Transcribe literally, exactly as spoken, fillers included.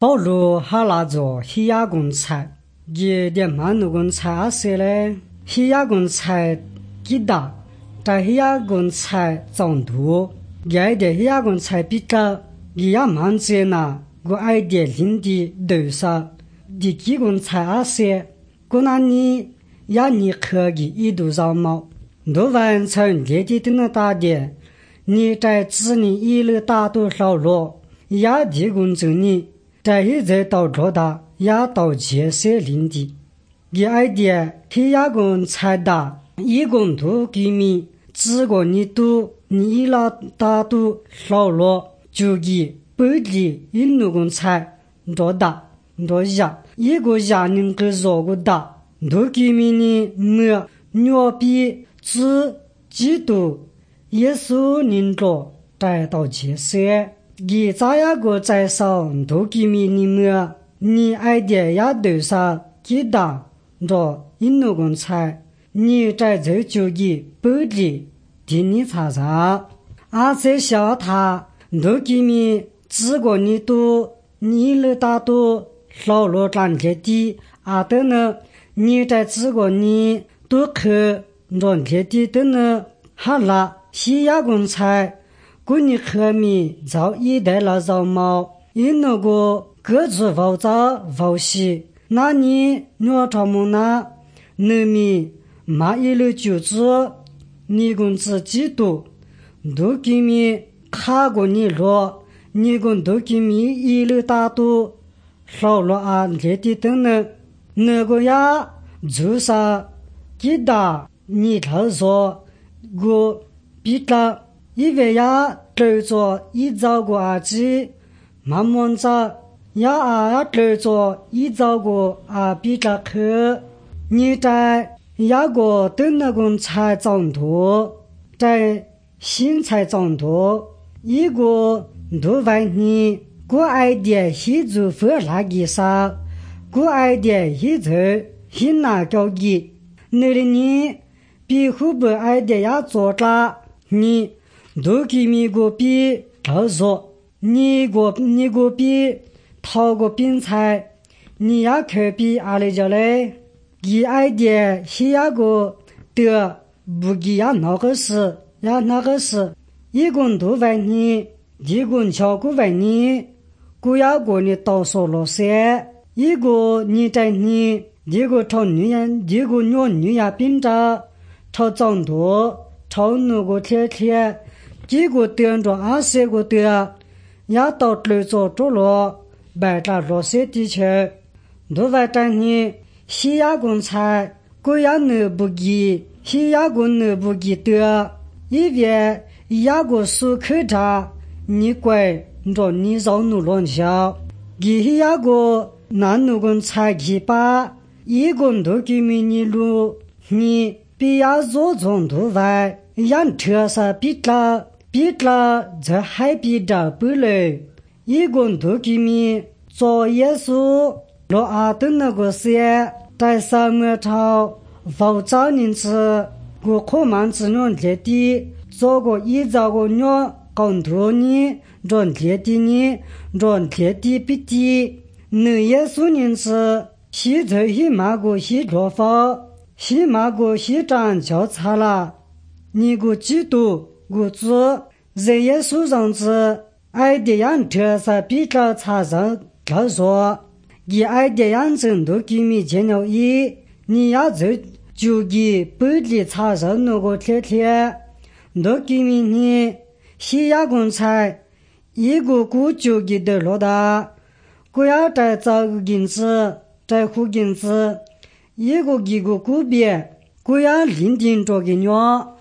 保罗还拿着希亚公财，一点曼努公财阿些嘞，希亚公财几大，在希亚公财长度，一点希亚公财比较，一样蛮子呐，我爱点零的头上，第几公财阿些，我那你呀你可以一度上毛，都完成列的等的大点，你在子里一路大多少落，呀提供着你。在一直到这大也到结社领地，一爱点黑亚公才大，一共都给你，只过你都你一拉大都少了，就给本地一路公才多大多下，一个家能够做个大，都给你呢么牛逼只基督耶稣领着带到结社。你咋样个在上都给你你们，你爱的呀头上几大着印度公菜，你在这就给本地替你查查，而且小他都给你只过你都你了大多少了长些的，啊的呢，你在只过你都去让些的的呢，好了，西亚公菜。过你和米早一代了早毛，因那个各自放早放西，那你鸟巢木那，农民买一路就是你公自己多，都给你看过你了，你公都给你一路大多，少了啊这的等等，那个呀就是几大你他说我比较。因为呀，对着一早过阿基，慢慢着呀啊，对着一早过阿比较去，你在呀个等那个才长多，在新才长多，一个都问你，我爱的西族佛那个啥，我爱的西族西那个的，那里你比湖北爱的呀做着你。都给你个比他说你个你个比掏个饼菜，你也可比阿里家嘞，你爱的西亚个的不给呀那个事呀那个事，一共都问你，一共巧个问你，古呀个你到手了噻，一个你在你，一个朝女人，一个女女呀饼着，朝长多，朝那个贴贴。几个点着二十个点，也到对着住了，摆着落些地区，都在等你西亚公菜，国家内不给，西亚国内不给的，因为亚国苏口着，你乖着你绕路乱笑，给西亚国南路公菜去吧，一共都给你你路，你比亚做中都外，让车上比着。比了这还比着不嘞，一共都给你做耶稣罗阿的那个事，在上面朝放早年子，我可蛮子让这的做个一早个鸟讲头呢，让这的呢，让这的比的，那耶稣年子西头西马个西做法，西马个西长交叉了，你个基督。我做人耶稣上子爱的样特色比较差上他说你爱的样子都给你见了一你要走就给本地差上那个贴贴都给你你西亚公菜一个股就给的落大我要再找个银子再付银子一个一个股别我要零点着给你